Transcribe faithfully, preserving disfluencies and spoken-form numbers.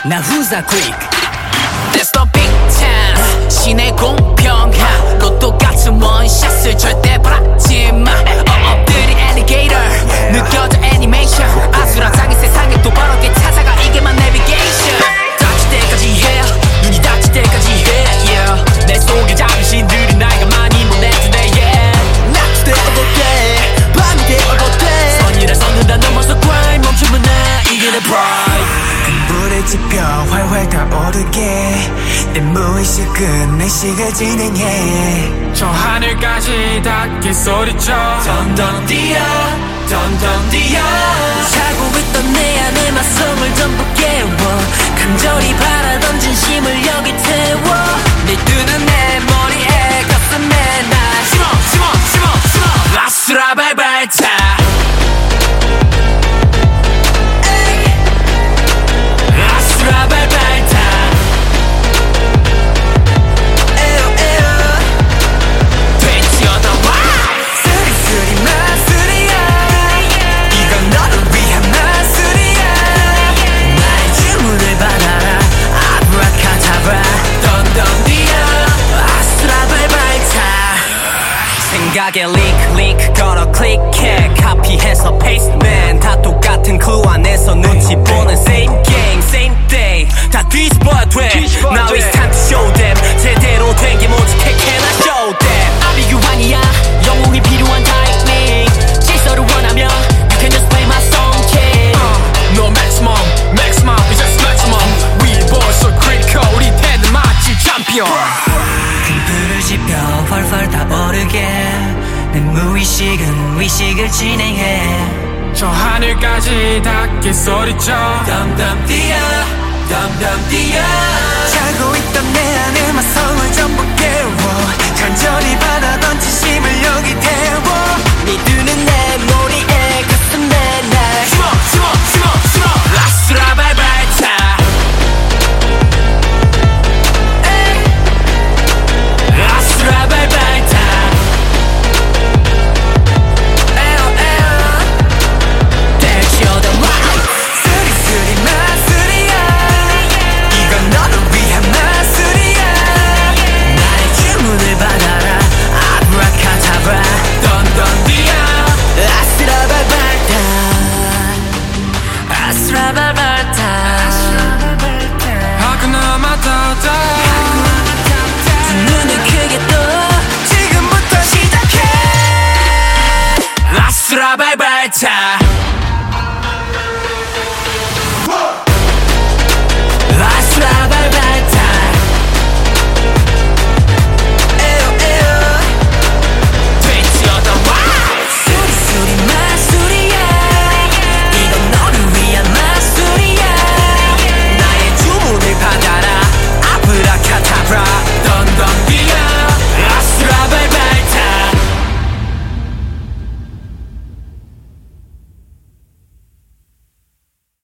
나 who's that quick That's the big chance 신의 공평함 또 똑같은 원샷을 절대 바라지마 엎드린 alligator 느껴져 애니메이션 아수라장의 세상에 또 바르게 찾아가 이게만 내비게이션 닥칠 때까지 yeah 눈이 닥칠 때까지 yeah yeah 내 속에 자신들이 나이가 많이 보내주네 yeah 낮이 되어도 돼 밤이 되어도 돼 선이라 선을 다 넘어서 grind 멈추면 나 이기는 pride 불의 지펴 활활 타오르게 내 무의식은 의식을 진행해 저 하늘까지 닿게 소리쳐 덤덤 뛰어 덤덤 뛰어 자고 있던 내 안의 마성을 전부 깨워 간절히 바라던 진심을 여기 태워 네 뜨는 내 머리에 가슴에 날 심어 심어 심어 심어 아수라 발발 차 생각에 링크 링크 걸어 클릭해 카피해서 페이스트맨 다 똑같은 클루 안에서 눈치 보는 same game same day 다 뒤집어야 돼 Now it's time to show them 제대로 된 게 뭔지 can I show them 아비규환이야 영웅이 필요한 타이밍 질서를 원하면 You can just play my song kid uh, No maximum maximum is just maximum We both so critical 우리 태는 마치 챔피언 큰 불을 지펴 활활 타오르게 내 무의식은 의식을 진행해 저 하늘까지 닿게 소리쳐 덤덤 뛰어 덤덤 뛰어 자고 있던 내 안에 맞서